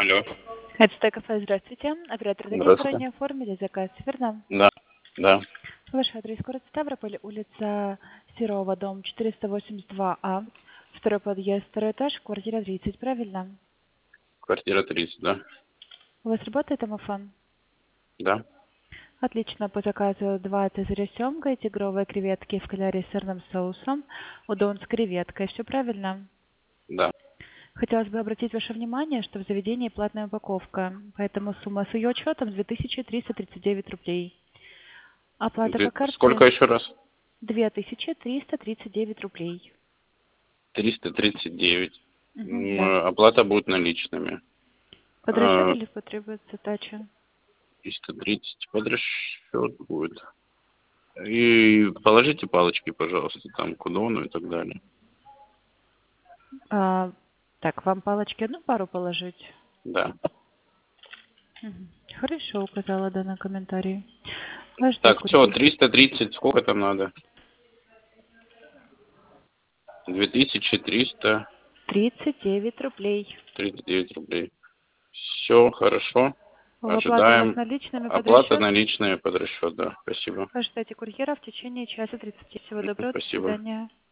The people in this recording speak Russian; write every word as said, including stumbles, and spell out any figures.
Алло. Это Т Кафе, здравствуйте. Оператор, такие заранее оформили заказ, верно? Да, да. Ваш адрес город Ставрополь, улица Серова, дом четыреста восемьдесят два А, второй подъезд, второй этаж, квартира тридцать, правильно? Квартира тридцать, да. У вас работает домофон? Да. Отлично, по заказу два цезаря с семгой, тигровые креветки в кляре с сырным соусом, удон с креветкой, все правильно? Да. Хотелось бы обратить ваше внимание, что в заведении платная упаковка, поэтому сумма с ее учетом две тысячи триста тридцать девять рублей. Оплата Две- по карте Сколько еще раз? две тысячи триста тридцать девять рублей. Триста тридцать девять. Мгм, М, да. Оплата будет наличными. Под расчет А, или потребуется сдача? триста тридцать под расчет будет. И положите палочки, пожалуйста, там к удону и так далее. А, так, вам палочки одну пару положить? Да. Мгм. Хорошо, указала данный комментарий. Вас ждет Так, все, курьер. триста тридцать, сколько там надо? Две тысячи триста тридцать девять рублей. тридцать девять рублей. Все, хорошо. В оплату у вас Ожидаем. наличными под Оплата расчет? наличные под расчет, да. Спасибо. Ожидайте курьера в течение часа тридцати. Всего доброго, до Спасибо. свидания.